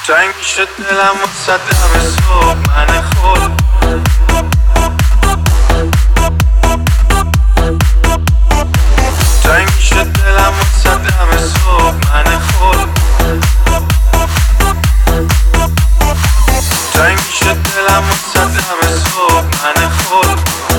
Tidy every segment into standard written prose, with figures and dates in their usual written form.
تنگ شد دلم واسه دم صبح من خود تنگ شد دلم واسه دم صبح من خود تنگ شد دلم واسه دم صبح من خود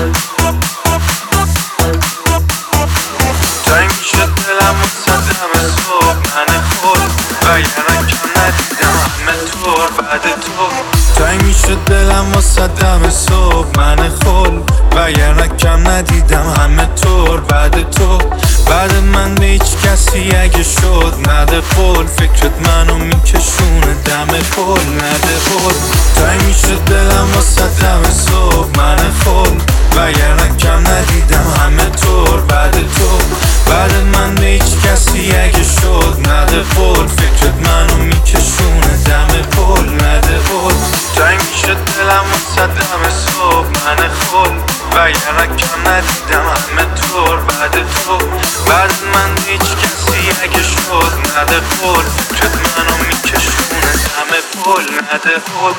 تنگ شد دلم واسه دم صبح من خود وگرنه کم ندیدم همه طور بعد تو تنگ شد دلم واسه دم صبح من خود وگرنه کم ندیدم همه طور بعد تو بعد من به هیچ کسی اگه شد نده قول فکرت منو میکشونه دم پل نده قول تنگ شد دلم واسه دم صبح من خود وگرنه کم ندیدم همه طور بعد تو بعد من به هیچ کسی اگه شد نده قول فکرت منو میکشونه دم پل نده قول تنگ شد دلم واسه دم صبح من خود وگرنه کم ندیدم همه طور بعد تو بعد من هیچ کسی اگه شد نده قول فکرت منو میکشونه دم پل نده قول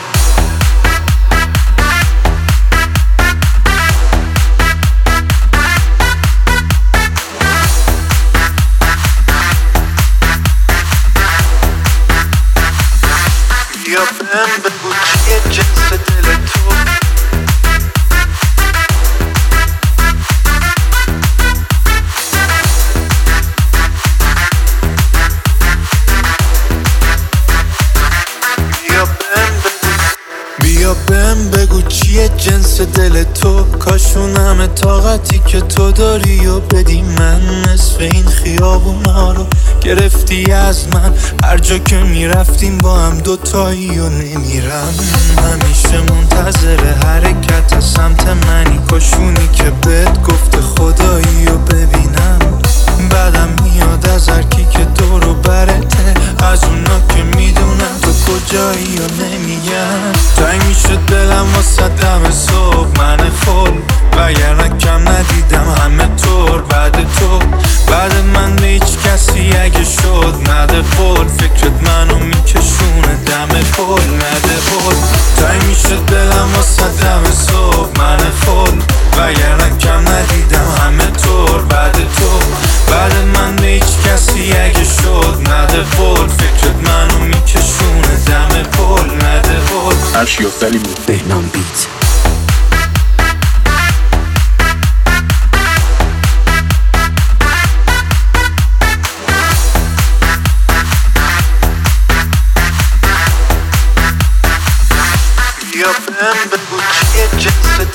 بیا بهم بگو چیه جنس دل تو بیا بهم بگو چیه جنس دل تو کاشون همه طاقتی که تو داری و بدی من نصف این خیابونا رو گرفتی از من هر جا که میرفتیم با هم دوتایی و نمیرم همیشه منتظر حرکت سمت منی کاشونی که بهت گفته خدایی و ببینم بعدم میاد از هرکی که دور و برته از اونا که میدونم تو کجایی و نمیگم تنگ شد دلم واسه دم صبح من خود وگرنه کم ندیدم همه طور بعد تو بعد من به هیچ کسی اگه شد نده قول فکرت منو میکشونه دم پل نده قول تنگ شد دلم واسه دم صبح من خود وگرنه کم ندیدم همه طور بعد تو بعد من به هیچ کسی اگه شد نده قول فکرت منو میکشونه دم پل نده قول Archie Otheli Behnam Beat بیا بهم بگو چیه جنس